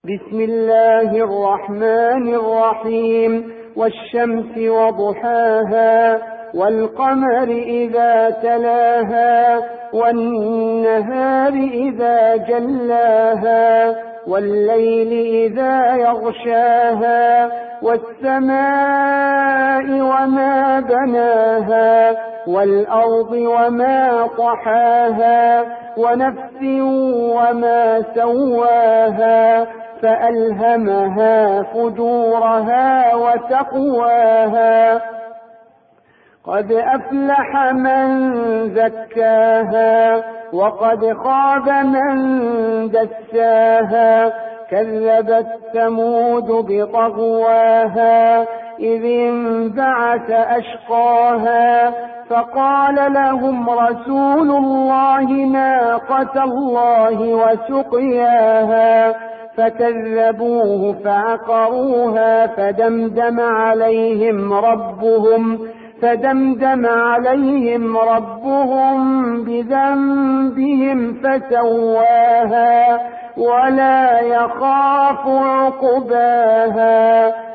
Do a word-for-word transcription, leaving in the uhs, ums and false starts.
بسم الله الرحمن الرحيم والشمس وضحاها والقمر إذا تلاها والنهار إذا جلاها والليل إذا يغشاها والسماء وما بناها والأرض وما طحاها ونفس وما سواها فألهمها فجورها وتقواها قد أفلح من زكاها وقد خاب من دساها كذبت ثمود بطغواها إذ انبعث أشقاها فقال لهم رسول الله ناقة الله وسقياها فكذبوه فعقروها فدمدم عليهم ربهم فدمدم عليهم ربهم بذنبهم فسواها ولا يخاف عقباها